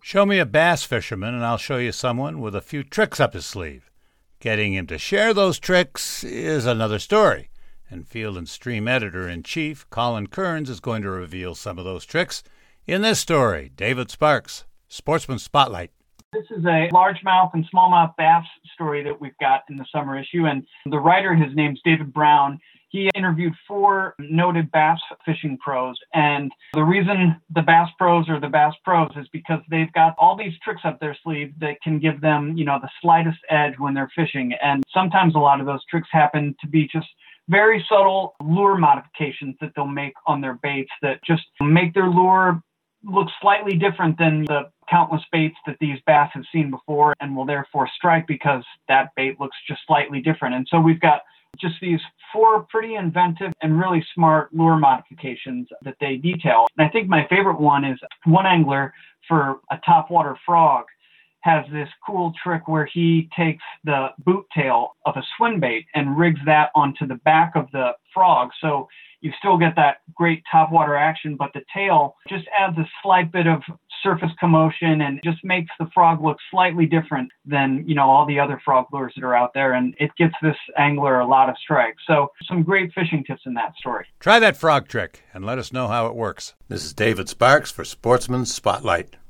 Show me a bass fisherman and I'll show you someone with a few tricks up his sleeve. Getting him to share those tricks is another story. And Field and Stream Editor-in-Chief Colin Kearns is going to reveal some of those tricks in this story. David Sparks, Sportsman Spotlight. This is a largemouth and smallmouth bass story that we've got in the summer issue. And the writer, his name's David Brown. He interviewed 4 noted bass fishing pros. And the reason the bass pros are the bass pros is because they've got all these tricks up their sleeve that can give them, the slightest edge when they're fishing. And sometimes a lot of those tricks happen to be just very subtle lure modifications that they'll make on their baits that just make their lure look slightly different than the countless baits that these bass have seen before and will therefore strike because that bait looks just slightly different. And so we've got just these 4 pretty inventive and really smart lure modifications that they detail. And I think my favorite one is one angler for a topwater frog has this cool trick where he takes the boot tail of a swim bait and rigs that onto the back of the frog. So you still get that great topwater action, but the tail just adds a slight bit of surface commotion and just makes the frog look slightly different than, all the other frog lures that are out there. And it gets this angler a lot of strikes. So some great fishing tips in that story. Try that frog trick and let us know how it works. This is David Sparks for Sportsman Spotlight.